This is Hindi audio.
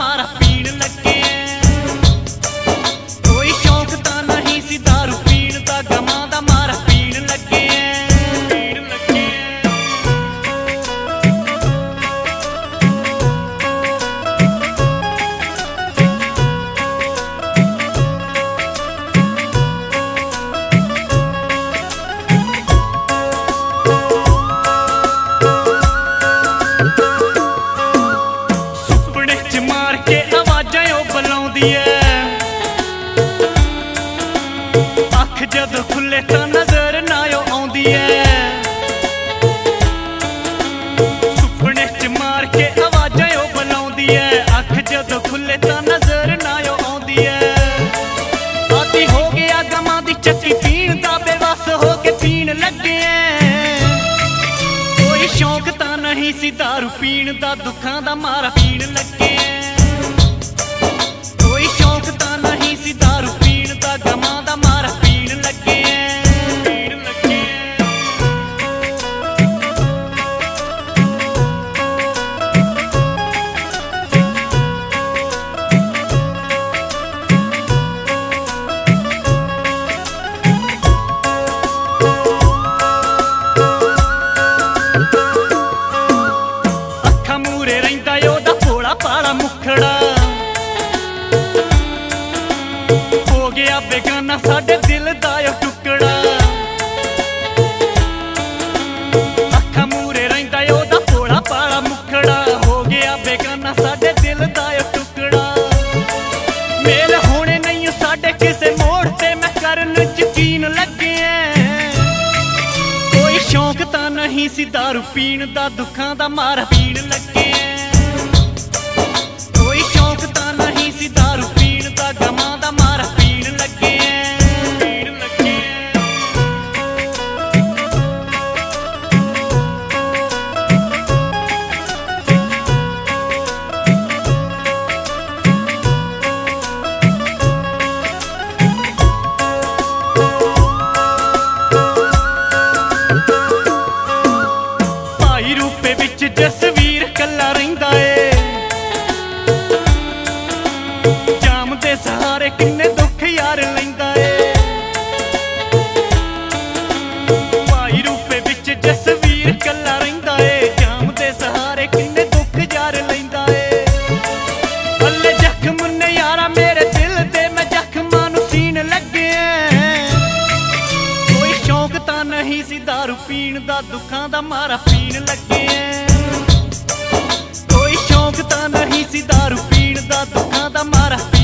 मारा पीण लगे। कोई शौक तां नहीं सी दारू पीण दा, गमां दा मारा पीण लगे। अख जदों खुले तां नजर ना आउंदी है। सुपने च मार के आवाजां ओ बुलाउंदी है। अख जदों खुले तां नजर ना आउंदी है। आदी हो गया गमां दी चक्की पीण दा, बेवस हो के पीण लगे। कोई शौक तां नहीं सी दारू पीण दा, दुखां दा मारा पीण लगे। कोई शौक तां नहीं सी दारू पीण दा, गमां दा मारा पीण लगे। अखा मूरे रहिंदा ओदा भोला भाला मुखड़ा, हो गया बेगाना साडे दिल दा टुकड़ा। अखा मूरे रहिंदा ओदा भोला भाला मुखड़ा, हो गया बेगाना साडे दिल दा टुकड़ा। मेल होने नहीं साडे किसे मोड़ ते, मैं करन यकीन लगे। कोई शौक तां नहीं सी दारू पीण दा, दुखां दा मारा पीण लगे। कोई शौक तां नहीं सी दारू पीण दा, गमां दा मारा पीण लगे। भाई रूपे विच जसवीर कल्ला रहिंदा ए, जाम दे सहारे किन्ने दुख यार लैंदा ए। भाई रूपे विच जसवीर कल्ला रहिंदा ए, जाम दे सहारे किन्ने दुख यार लैंदा ए। अल्ले जख्म ने यारा मेरे दिल दे, मैं जख्मां नूं सीण लगे। कोई शौक तां नहीं सी दारू पीण दा, दुखां दा मारा पीण लगे। कोई शौक तां नहीं सी दारू पीण दा, दुखां दा मारा